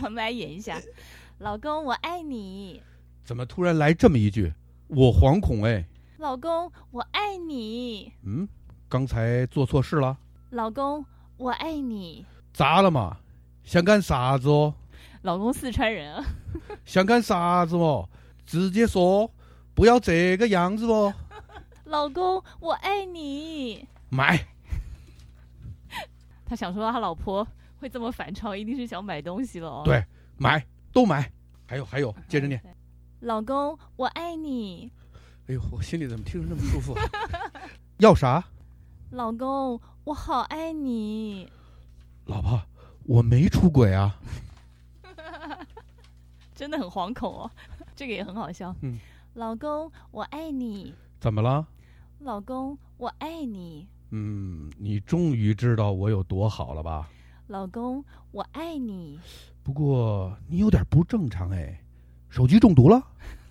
我们来演一下。老公，我爱你。 怎么突然来这么一句？我惶恐哎。 老公，我爱你。 刚才做错事了？ 老公，我爱你。 咋了嘛？想干啥子哦？ 老公四川人啊。 想干啥子哦？直接说，不要这个样子哦。 老公，我爱你。 买。 他想说他老婆会这么反超，一定是想买东西了哦。 对，买都买。还有，接着念。 老公，我爱你。 哎呦，我心里怎么听着那么舒服？要啥？ 老公，我好爱你。 老婆，我没出轨啊。 真的很惶恐哦，这个也很好笑。老公，我爱你。 怎么了？ 老公，我爱你。 你终于知道我有多好了吧？ 老公，我爱你。 不过你有点不正常哎，手机中毒了？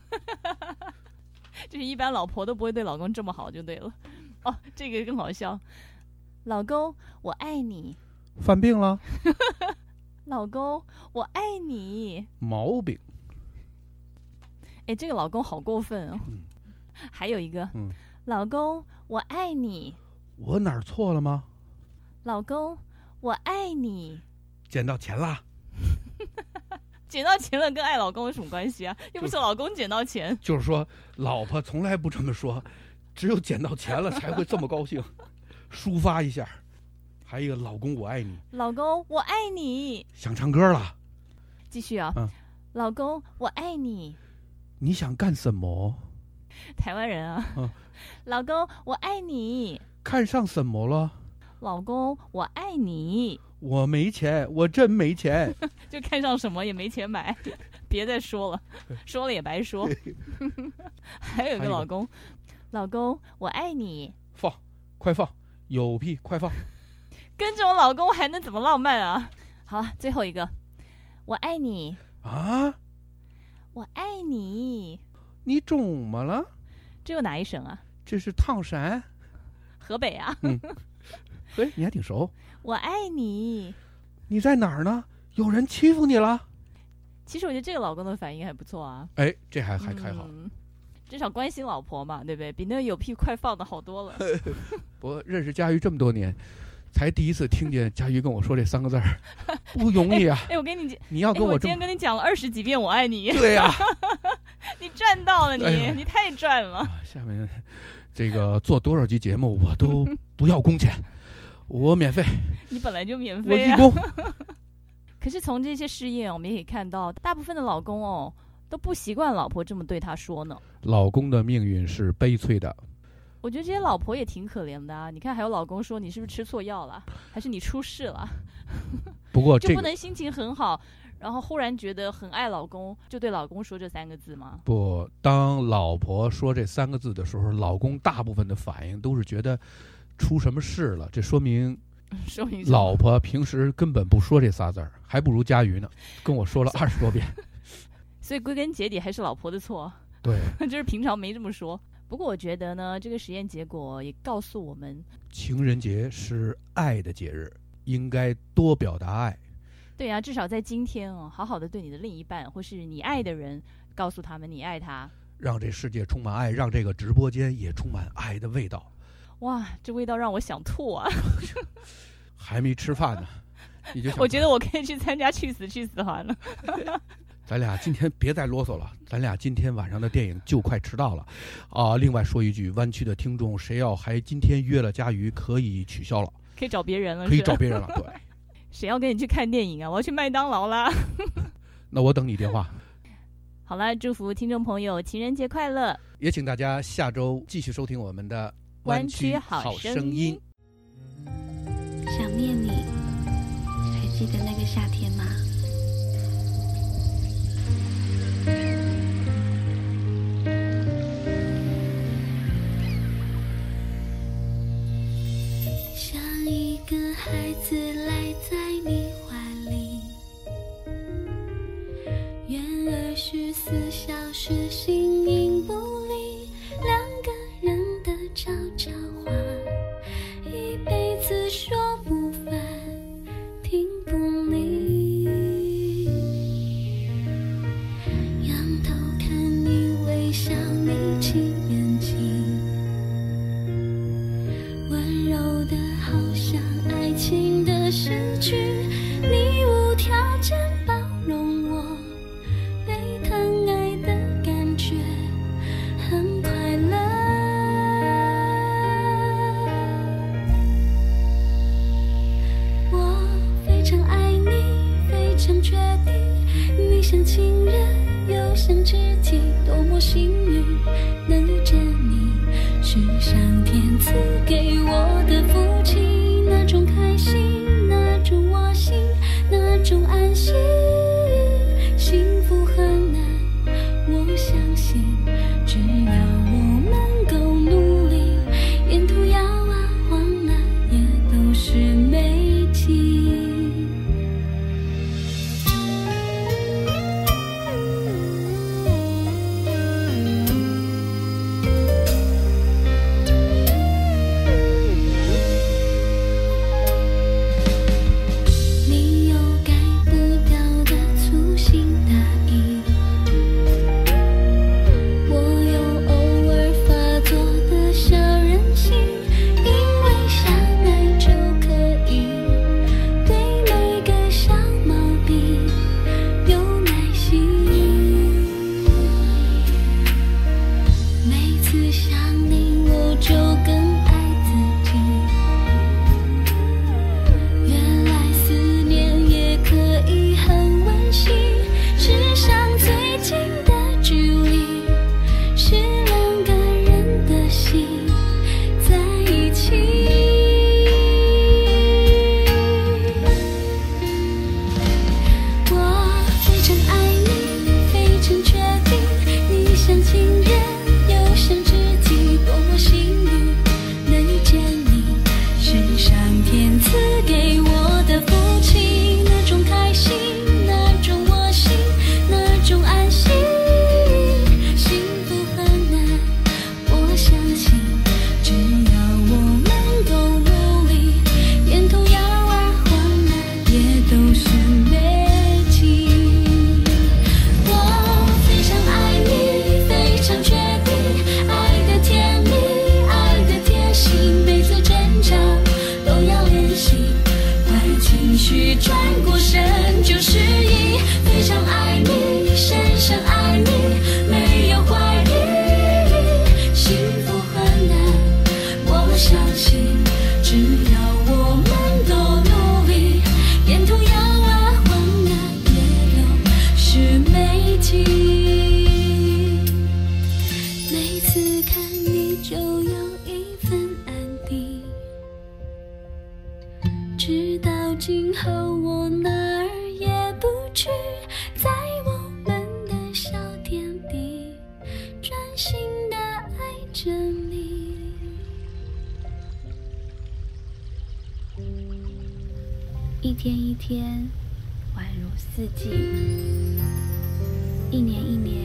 就是一般老婆都不会对老公这么好就对了。哦，这个更好笑。老公，我爱你。 犯病了？ 老公，我爱你。 毛病。 哎，这个老公好过分哦。还有一个，老公，我爱你。 我哪儿错了吗？ 老公，我爱你。 捡到钱啦？ 捡到钱了跟爱老公有什么关系啊？又不是老公捡到钱。 就是说，老婆从来不这么说，只有捡到钱了才会这么高兴，抒发一下。还有一个，老公我爱你。 老公我爱你。 想唱歌了？ 继续啊。老公我爱你。 你想干什么？ 台湾人啊。老公我爱你。 看上什么了？ 老公我爱你。 我没钱，我真没钱。 就看上什么也没钱买，别再说了，说了也白说。还有一个老公，老公我爱你。 放，快放，有屁快放。 跟这种老公还能怎么浪漫啊？好了，最后一个，我爱你啊！ 我爱你。 你怎么了？ 这有哪一省啊？ 这是唐山， 河北啊。 嘿，你还挺熟。 我爱你。 你在哪儿呢？有人欺负你了？ 其实我觉得这个老公的反应还不错啊。 哎，这还好。 至少关心老婆嘛，对不对？比那个有屁快放的好多了。 我认识佳瑜这么多年，才第一次听见佳瑜跟我说这3个字儿，不容易啊！ 我跟你， 你要跟我今天跟你讲了20几遍我爱你。 对呀。 你赚到了你，你太赚了。 下面这个做多少集节目我都不要工钱，我免费。 你本来就免费啊。 我义工。 可是从这些试验我们也可以看到，大部分的老公都不习惯老婆这么对他说呢。 老公的命运是悲催的。 我觉得这些老婆也挺可怜的啊！你看，还有老公说你是不是吃错药了，还是你出事了？ 不过就不能心情很好，然后忽然觉得很爱老公，就对老公说这3个字吗？ 不，当老婆说这3个字的时候，老公大部分的反应都是觉得出什么事了。这说明老婆平时根本不说这仨字儿，还不如佳瑜呢，跟我说了20多遍。 所以归根结底还是老婆的错。 对， 就是平常没这么说。不过我觉得呢，这个实验结果也告诉我们， 情人节是爱的节日，应该多表达爱。 对啊，至少在今天好好的对你的另一半或是你爱的人，告诉他们你爱他， 让这世界充满爱，让这个直播间也充满爱的味道。 哇，这味道让我想吐啊！ 还没吃饭呢，你就想我觉得我可以去参加去死团了。 咱俩今天别再啰嗦了，咱俩今天晚上的电影就快迟到了啊！另外说一句，湾区的听众谁要还今天约了佳瑜，可以取消了， 可以找别人了， 可以找别人了。对， 谁要跟你去看电影啊？我要去麦当劳啦。 那我等你电话。 好了，祝福听众朋友情人节快乐！ 也请大家下周继续收听我们的湾区好声音。 想念你，还记得那个夏天吗？像一个孩子赖在你怀里，愿24小时形影不离，两个人的悄悄话，一辈子说不烦，听不腻。 定，你像情人又像知己，多么幸运能遇见你，是上天赐给我的福气，那种开心，那种窝心，那种安心，幸福很难，我相信只要我们够努力，沿途遥啊晃啊也都是美景。你有改不掉的粗心大意，我有偶尔发作的小任性，因为相爱就可以对每个小毛病有耐心。每次想你我就更爱自己，原来思念也可以很温馨，世上最近的距离是两个人的心在一起。我非常爱你，非常确定，你像情人又像知己，多么幸运能遇见你，是上天赐给我的福气，那种开心，那种窝心，那种安心，幸福很难，我相信只要我们够努力，沿途摇啊晃啊也都是美景。我非常爱你，非常确定，爱的甜蜜，爱的贴心，每次争吵都要练习，坏情绪转过身就适应，非常爱你，深深爱你，没有怀疑，幸福很难，我相信只要我们都努力，沿途摇啊晃啊也都是美景。每次看你就有一份安定，直到今后我哪儿也不去，在我们的小天地专心的爱着你。一天一天宛如四季，一年一年